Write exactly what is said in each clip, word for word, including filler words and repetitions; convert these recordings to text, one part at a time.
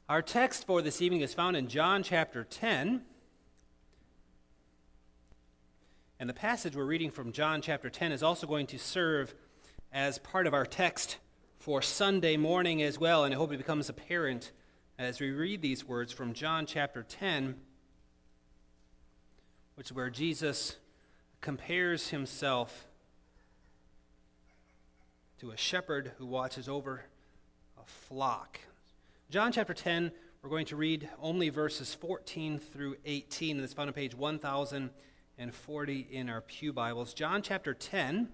Our text for this evening is found in John chapter ten. And the passage we're reading from John chapter ten is also going to serve as part of our text for Sunday morning as well. And I hope it becomes apparent as we read these words from John chapter ten, which is where Jesus compares himself to a shepherd who watches over a flock. John chapter ten, we're going to read only verses fourteen through eighteen, and it's found on page one thousand forty in our Pew Bibles. John chapter ten,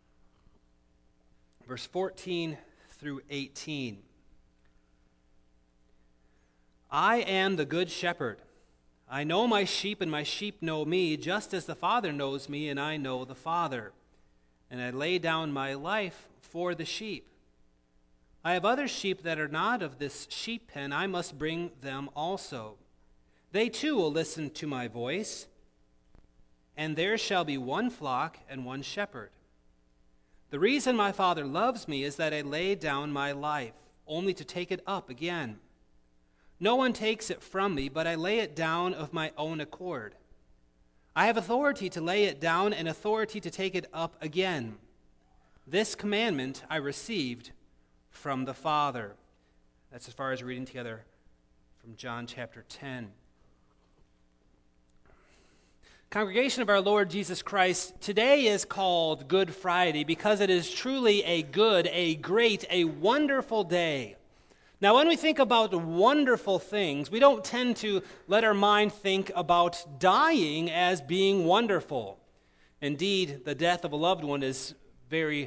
verse fourteen through eighteen. I am the good shepherd. I know my sheep, and my sheep know me, just as the Father knows me, and I know the Father. And I lay down my life for the sheep. I have other sheep that are not of this sheep pen. I must bring them also. They too will listen to my voice, and there shall be one flock and one shepherd. The reason my Father loves me is that I lay down my life, only to take it up again. No one takes it from me, but I lay it down of my own accord. I have authority to lay it down and authority to take it up again. This commandment I received from the Father. That's as far as reading together from John chapter ten. Congregation of our Lord Jesus Christ, today is called Good Friday because it is truly a good, a great, a wonderful day. Now, when we think about wonderful things, we don't tend to let our mind think about dying as being wonderful. Indeed, the death of a loved one is very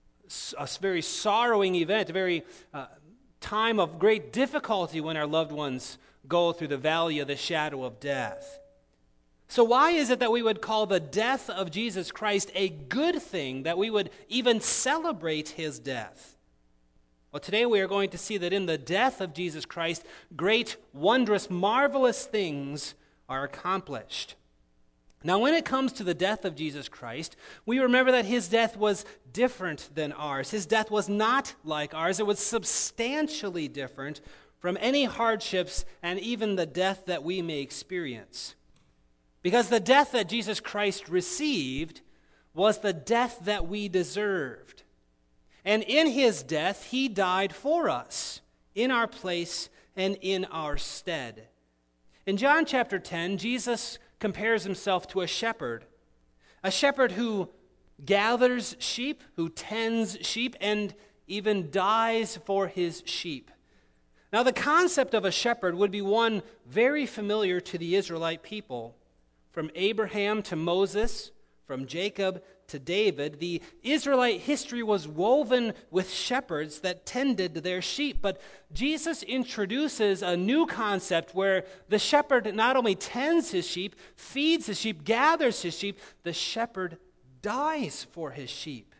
a very sorrowing event, a very uh, time of great difficulty when our loved ones go through the valley of the shadow of death. So why is it that we would call the death of Jesus Christ a good thing, that we would even celebrate his death? Well, today we are going to see that in the death of Jesus Christ, great, wondrous, marvelous things are accomplished. Now, when it comes to the death of Jesus Christ, we remember that his death was different than ours. His death was not like ours. It was substantially different from any hardships and even the death that we may experience. Because the death that Jesus Christ received was the death that we deserved. And in his death, he died for us, in our place and in our stead. In John chapter ten, Jesus compares himself to a shepherd, a shepherd who gathers sheep, who tends sheep, and even dies for his sheep. Now, the concept of a shepherd would be one very familiar to the Israelite people. From Abraham to Moses, from Jacob to David, the Israelite history was woven with shepherds that tended their sheep. But Jesus introduces a new concept where the shepherd not only tends his sheep, feeds his sheep, gathers his sheep, the shepherd dies for his sheep.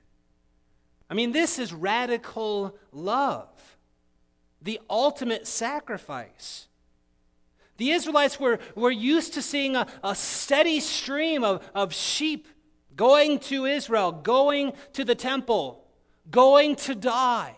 I mean, this is radical love, the ultimate sacrifice. The Israelites were, were used to seeing a, a steady stream of, of sheep going to Israel, going to the temple, going to die.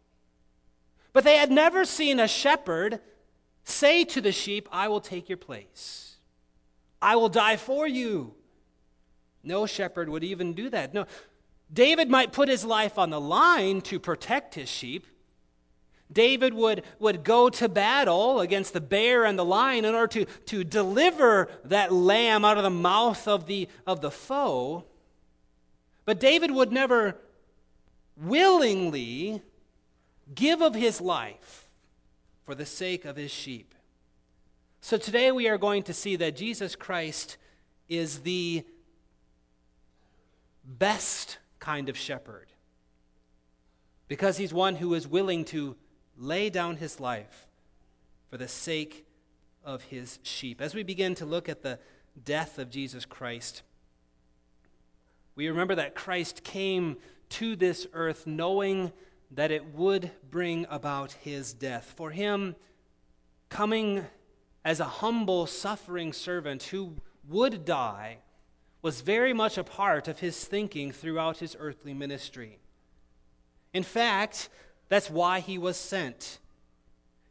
But they had never seen a shepherd say to the sheep, I will take your place. I will die for you. No shepherd would even do that. No, David might put his life on the line to protect his sheep. David would, would go to battle against the bear and the lion in order to, to deliver that lamb out of the mouth of the, of the foe. But David would never willingly give of his life for the sake of his sheep. So today we are going to see that Jesus Christ is the best kind of shepherd, because he's one who is willing to lay down his life for the sake of his sheep. As we begin to look at the death of Jesus Christ, we remember that Christ came to this earth knowing that it would bring about his death. For him, coming as a humble, suffering servant who would die was very much a part of his thinking throughout his earthly ministry. In fact, that's why he was sent.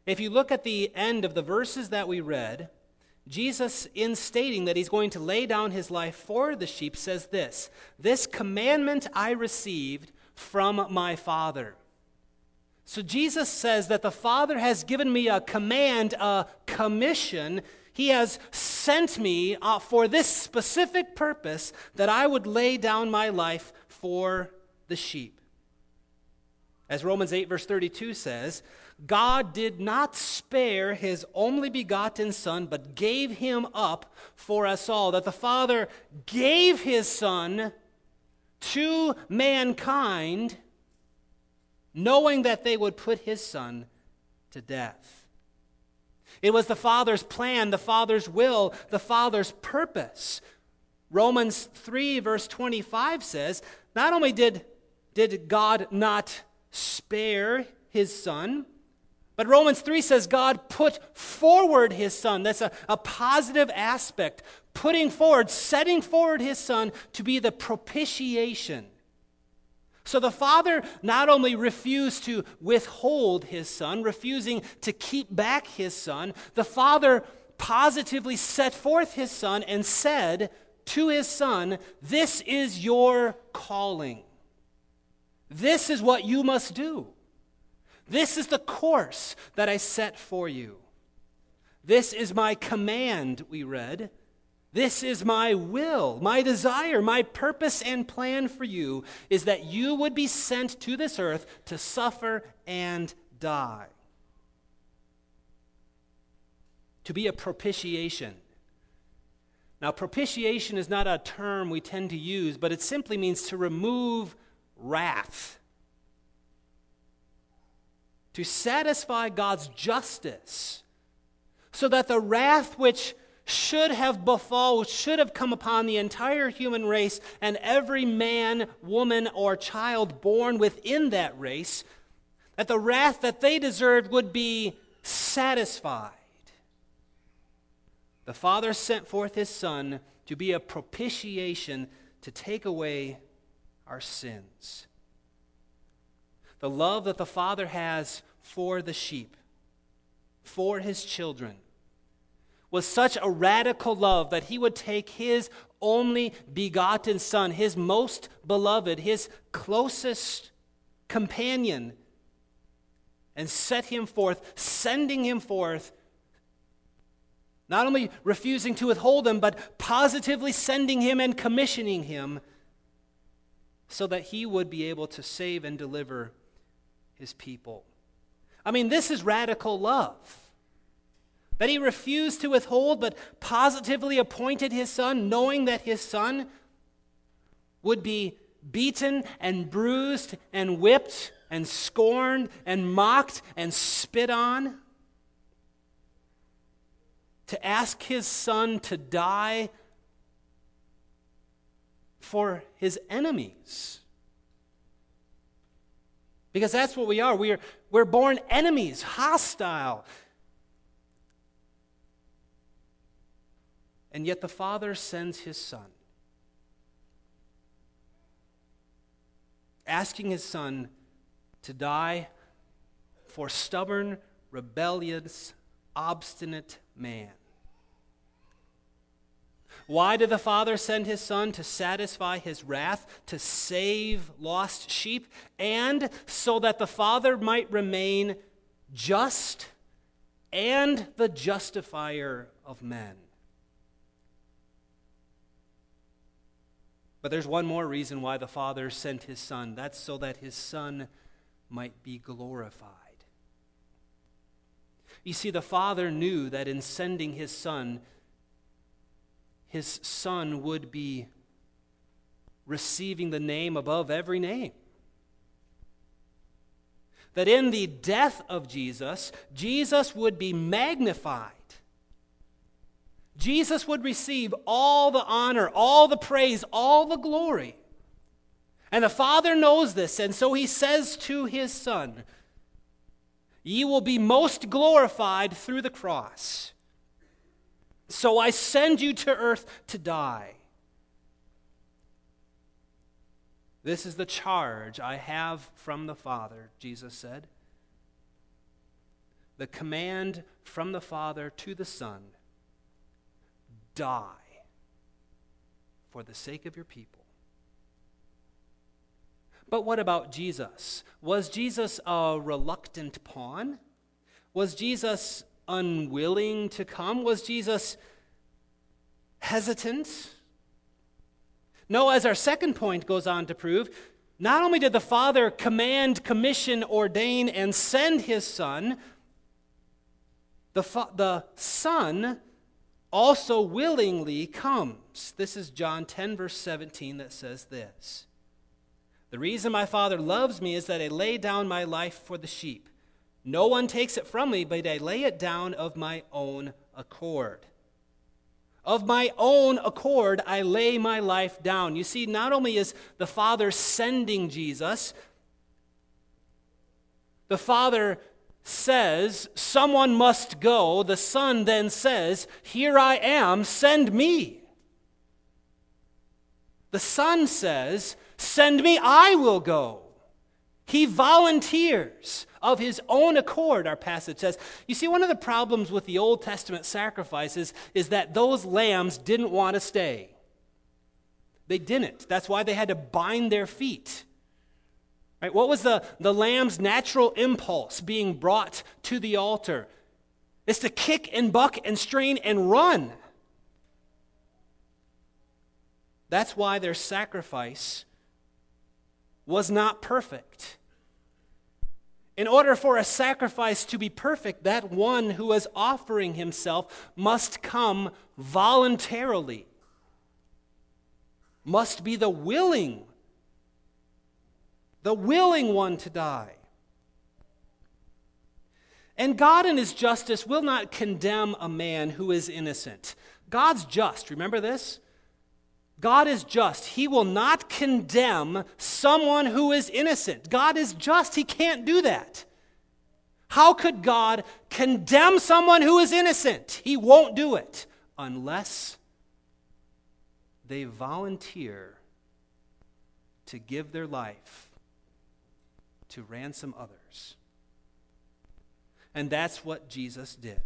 If you look at the end of the verses that we read, Jesus, in stating that he's going to lay down his life for the sheep, says this, "This commandment I received from my Father." So Jesus says that the Father has given me a command, a commission. He has sent me uh, for this specific purpose, that I would lay down my life for the sheep. As Romans eight verse thirty-two says, God did not spare his only begotten Son, but gave him up for us all. That the Father gave his Son to mankind, knowing that they would put his Son to death. It was the Father's plan, the Father's will, the Father's purpose. Romans three verse twenty-five says, not only did, did God not spare his Son, but Romans three says God put forward his Son. That's a, a positive aspect. Putting forward, setting forward his Son to be the propitiation. So the Father not only refused to withhold his Son, refusing to keep back his Son, the Father positively set forth his Son and said to his Son, "This is your calling. This is what you must do. This is the course that I set for you. This is my command," we read. "This is my will, my desire, my purpose and plan for you is that you would be sent to this earth to suffer and die." To be a propitiation. Now, propitiation is not a term we tend to use, but it simply means to remove wrath. To satisfy God's justice, so that the wrath which should have befall, should have come upon the entire human race and every man, woman, or child born within that race, that the wrath that they deserved would be satisfied. The Father sent forth his Son to be a propitiation to take away our sins. The love that the Father has for the sheep, for his children, was such a radical love that he would take his only begotten Son, his most beloved, his closest companion, and set him forth, sending him forth, not only refusing to withhold him, but positively sending him and commissioning him so that he would be able to save and deliver his people. I mean, this is radical love. That he refused to withhold, but positively appointed his Son, knowing that his Son would be beaten and bruised and whipped and scorned and mocked and spit on. To ask his Son to die for his enemies. Because that's what we are. We are we're born enemies, hostile. And yet the Father sends his Son, asking his Son to die for stubborn, rebellious, obstinate man. Why did the Father send his Son? To satisfy his wrath, to save lost sheep, and so that the Father might remain just and the justifier of men. But there's one more reason why the Father sent his Son. That's so that his Son might be glorified. You see, the Father knew that in sending his Son, his Son would be receiving the name above every name. That in the death of Jesus, Jesus would be magnified. Jesus would receive all the honor, all the praise, all the glory. And the Father knows this, and so he says to his Son, "Ye will be most glorified through the cross. So I send you to earth to die. This is the charge I have from the Father," Jesus said. the command from the Father to the Son, die for the sake of your people. But what about Jesus? Was Jesus a reluctant pawn? Was Jesus unwilling to come? Was Jesus hesitant? No, as our second point goes on to prove, not only did the Father command, commission, ordain, and send his Son, the, fa- the Son also willingly comes. This is John ten, verse seventeen, that says this. The reason my Father loves me is that I lay down my life for the sheep. No one takes it from me, but I lay it down of my own accord. Of my own accord, I lay my life down. You see, not only is the Father sending Jesus, the Father says, someone must go. The Son then says, here I am, send me. The Son says, send me, I will go. He volunteers of his own accord, our passage says. You see, one of the problems with the Old Testament sacrifices is that those lambs didn't want to stay. They didn't. That's why they had to bind their feet. Right? What was the, the lamb's natural impulse being brought to the altar? It's to kick and buck and strain and run. That's why their sacrifice was not perfect. In order for a sacrifice to be perfect, that one who is offering himself must come voluntarily, must be the willing, the willing one to die. And God in his justice will not condemn a man who is innocent. God's just, remember this? God is just. He will not condemn someone who is innocent. God is just. He can't do that. How could God condemn someone who is innocent? He won't do it unless they volunteer to give their life to ransom others. And that's what Jesus did.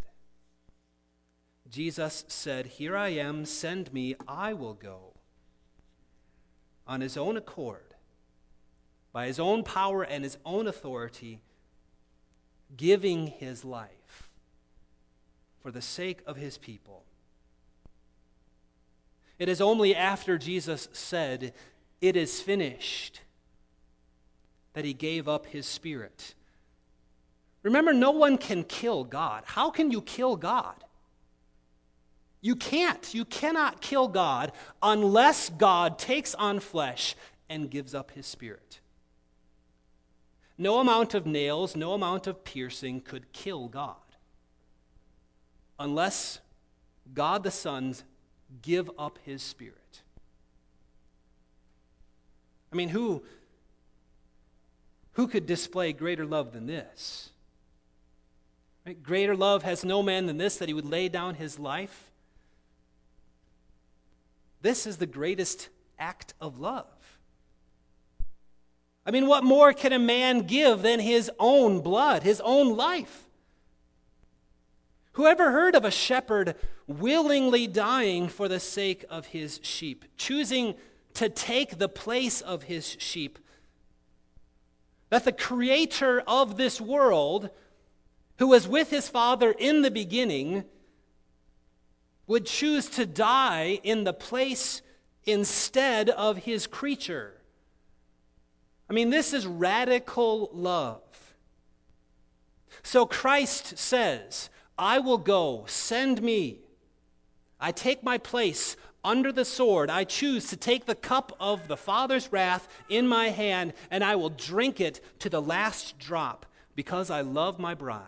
Jesus said, here I am, send me, I will go. On his own accord, by his own power and his own authority, giving his life for the sake of his people. It is only after Jesus said, it is finished, that he gave up his spirit. Remember, no one can kill God. How can you kill God? You can't. You cannot kill God unless God takes on flesh and gives up his spirit. No amount of nails, no amount of piercing could kill God unless God the Son give up his spirit. I mean, who, who could display greater love than this? Right? Greater love has no man than this, that he would lay down his life. This is the greatest act of love. I mean, what more can a man give than his own blood, his own life? Whoever heard of a shepherd willingly dying for the sake of his sheep, choosing to take the place of his sheep? That the creator of this world, who was with his Father in the beginning, would choose to die in the place instead of his creature. I mean, this is radical love. So Christ says, I will go, send me. I take my place under the sword. I choose to take the cup of the Father's wrath in my hand, and I will drink it to the last drop because I love my bride.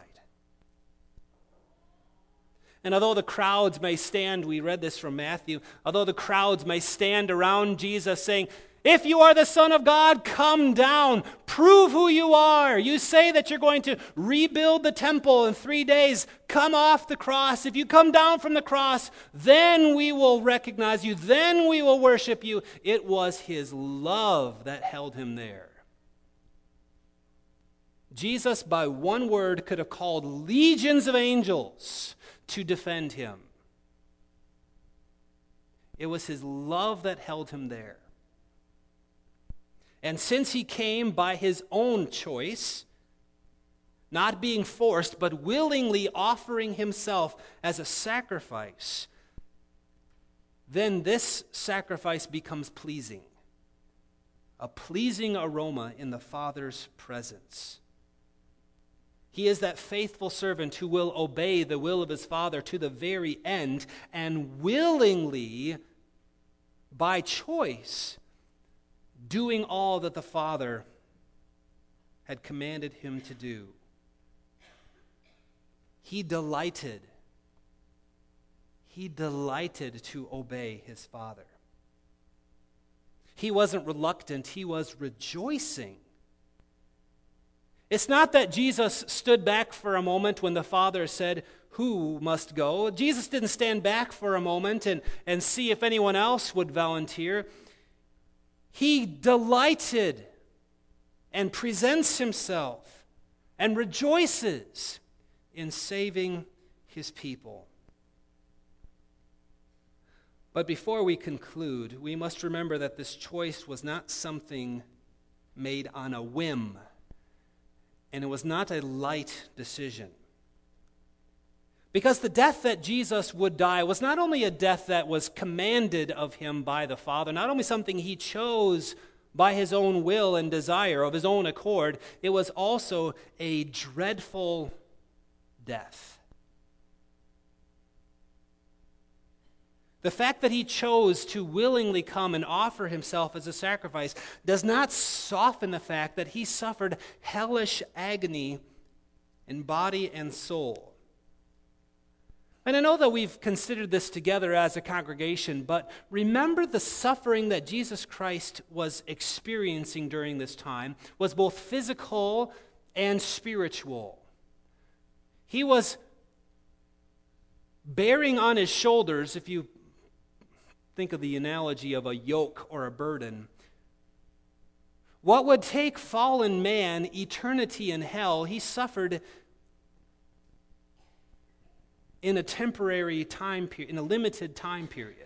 And although the crowds may stand, we read this from Matthew, although the crowds may stand around Jesus saying, if you are the Son of God, come down, prove who you are. You say that you're going to rebuild the temple in three days. Come off the cross. If you come down from the cross, then we will recognize you. Then we will worship you. It was his love that held him there. Jesus, by one word, could have called legions of angels to defend him. It was his love that held him there. And since he came by his own choice, not being forced, but willingly offering himself as a sacrifice, then this sacrifice becomes pleasing, a pleasing aroma in the Father's presence. He is that faithful servant who will obey the will of his Father to the very end and willingly, by choice, doing all that the Father had commanded him to do. He delighted. He delighted to obey his Father. He wasn't reluctant, he was rejoicing. It's not that Jesus stood back for a moment when the Father said, "Who must go?" Jesus didn't stand back for a moment and, and see if anyone else would volunteer. He delighted and presents himself and rejoices in saving his people. But before we conclude, we must remember that this choice was not something made on a whim, and it was not a light decision. Because the death that Jesus would die was not only a death that was commanded of him by the Father, not only something he chose by his own will and desire, of his own accord, it was also a dreadful death. The fact that he chose to willingly come and offer himself as a sacrifice does not soften the fact that he suffered hellish agony in body and soul. And I know that we've considered this together as a congregation, but remember the suffering that Jesus Christ was experiencing during this time was both physical and spiritual. He was bearing on his shoulders, if you think of the analogy of a yoke or a burden, what would take fallen man eternity in hell, he suffered in a temporary time period, in a limited time period.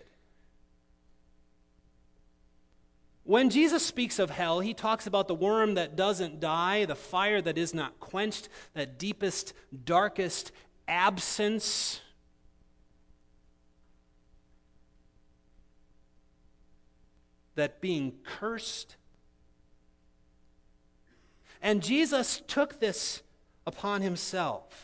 When Jesus speaks of hell, he talks about the worm that doesn't die, the fire that is not quenched, that deepest, darkest absence. That being cursed. And Jesus took this upon himself.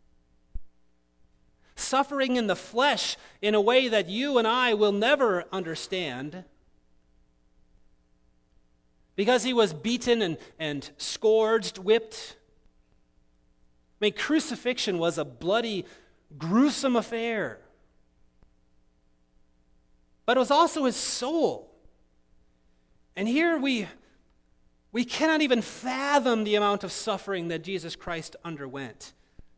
Suffering in the flesh in a way that you and I will never understand. Because he was beaten and, and scourged, whipped. I mean, crucifixion was a bloody, gruesome affair. But it was also his soul. And here we, we cannot even fathom the amount of suffering that Jesus Christ underwent.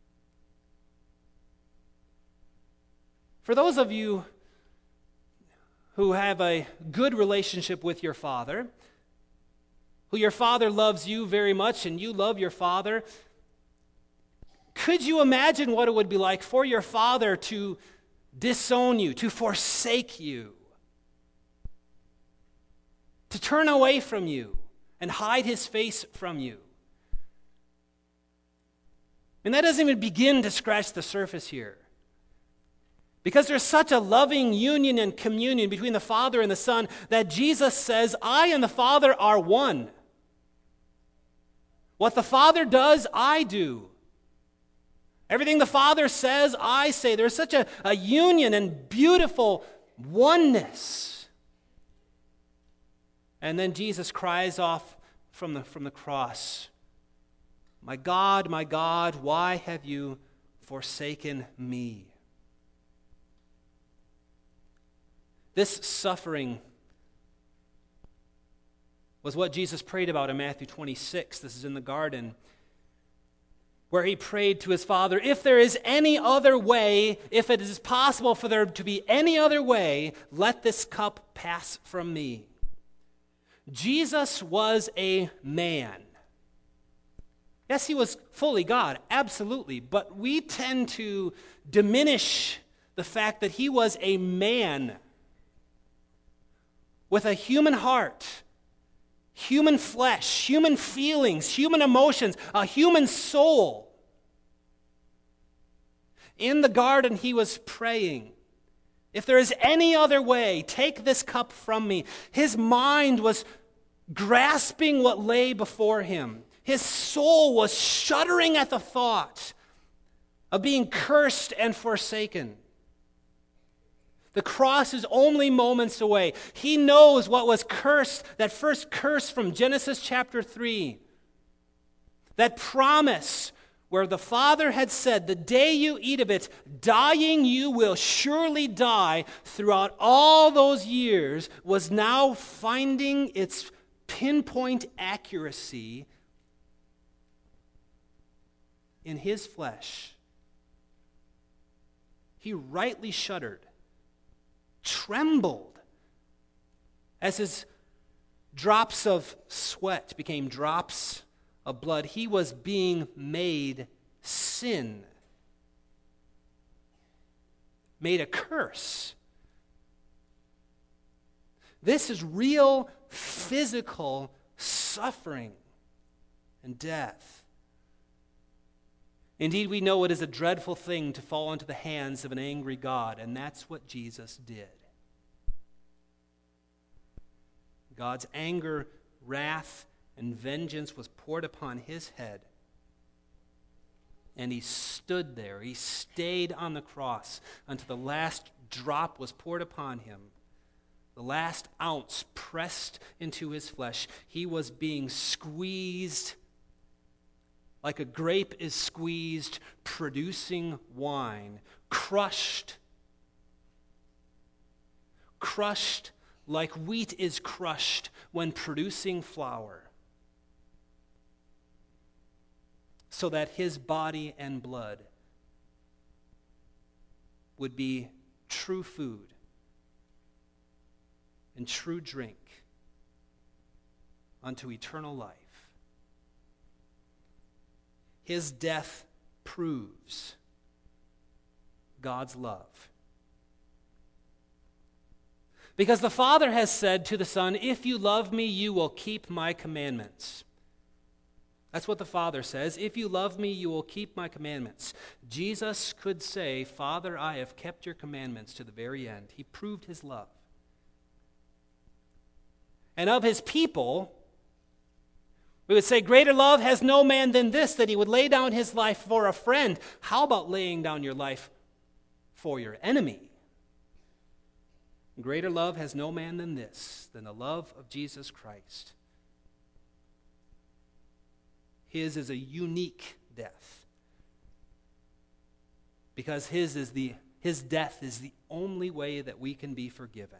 For those of you who have a good relationship with your father, who your father loves you very much and you love your father, could you imagine what it would be like for your father to disown you, to forsake you? To turn away from you and hide his face from you. And that doesn't even begin to scratch the surface here. Because there's such a loving union and communion between the Father and the Son that Jesus says, I and the Father are one. What the Father does, I do. Everything the Father says, I say. There's such a, a union and beautiful oneness. And then Jesus cries off from the, from the cross, "My God, my God, why have you forsaken me?" This suffering was what Jesus prayed about in Matthew twenty-six. This is in the garden, where he prayed to his Father, if there is any other way, if it is possible for there to be any other way, let this cup pass from me. Jesus was a man. Yes, he was fully God, absolutely, but we tend to diminish the fact that he was a man with a human heart, human flesh, human feelings, human emotions, a human soul. In the garden, he was praying, "If there is any other way, take this cup from me." His mind was grasping what lay before him. His soul was shuddering at the thought of being cursed and forsaken. The cross is only moments away. He knows what was cursed, that first curse from Genesis chapter three. That promise where the Father had said, "The day you eat of it, dying you will surely die," throughout all those years was now finding its pinpoint accuracy in his flesh. He rightly shuddered, trembled, as his drops of sweat became drops of blood. He was being made sin, made a curse. This is real physical suffering and death. Indeed, we know it is a dreadful thing to fall into the hands of an angry God, and that's what Jesus did. God's anger, wrath, and vengeance was poured upon his head. And he stood there. He stayed on the cross until the last drop was poured upon him. The last ounce pressed into his flesh. He was being squeezed like a grape is squeezed, producing wine, crushed, crushed like wheat is crushed when producing flour, so that his body and blood would be true food and true drink unto eternal life. His death proves God's love. Because the Father has said to the Son, "If you love me, you will keep my commandments." That's what the Father says. "If you love me, you will keep my commandments." Jesus could say, "Father, I have kept your commandments to the very end." He proved his love. And of his people, we would say, greater love has no man than this, that he would lay down his life for a friend. How about laying down your life for your enemy? Greater love has no man than this, than the love of Jesus Christ. His is a unique death, because his is the his death is the only way that we can be forgiven.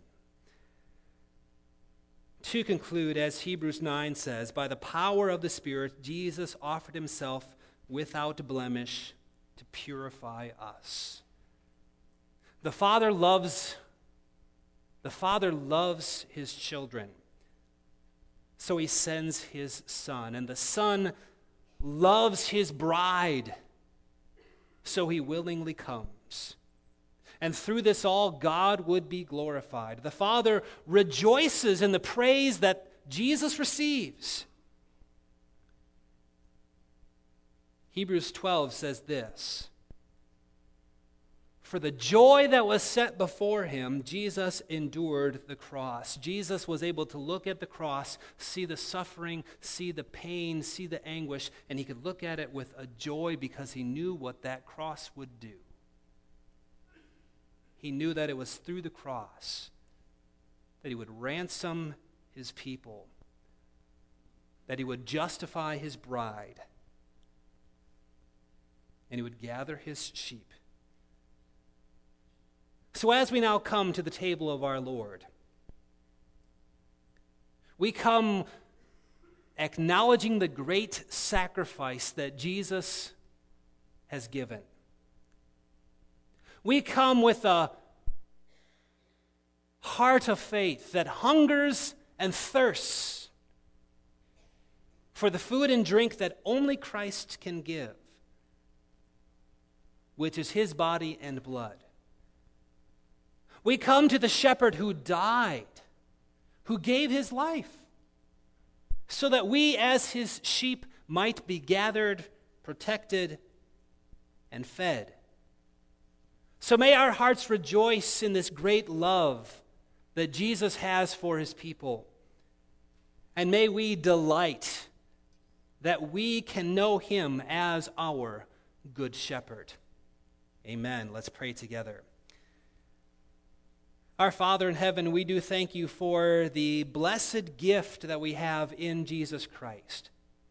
To conclude, as Hebrews nine says, by the power of the Spirit, Jesus offered himself without blemish to purify us. The Father loves, the Father loves his children, so he sends his Son. And the Son loves his bride, so he willingly comes. And through this all, God would be glorified. The Father rejoices in the praise that Jesus receives. Hebrews twelve says this: "For the joy that was set before him, Jesus endured the cross." Jesus was able to look at the cross, see the suffering, see the pain, see the anguish, and he could look at it with a joy because he knew what that cross would do. He knew that it was through the cross that he would ransom his people, that he would justify his bride, and he would gather his sheep. So as we now come to the table of our Lord, we come acknowledging the great sacrifice that Jesus has given. We come with a heart of faith that hungers and thirsts for the food and drink that only Christ can give, which is his body and blood. We come to the shepherd who died, who gave his life, so that we as his sheep might be gathered, protected, and fed. So may our hearts rejoice in this great love that Jesus has for his people. And may we delight that we can know him as our good shepherd. Amen. Let's pray together. Our Father in heaven, we do thank you for the blessed gift that we have in Jesus Christ.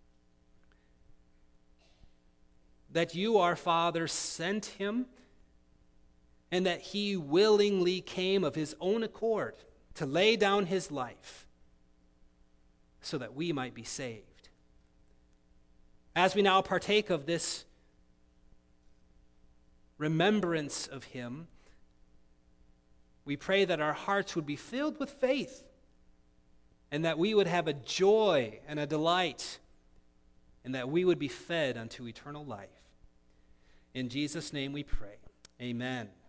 That you, our Father, sent him, and that he willingly came of his own accord to lay down his life so that we might be saved. As we now partake of this remembrance of him, we pray that our hearts would be filled with faith and that we would have a joy and a delight and that we would be fed unto eternal life. In Jesus' name we pray. Amen.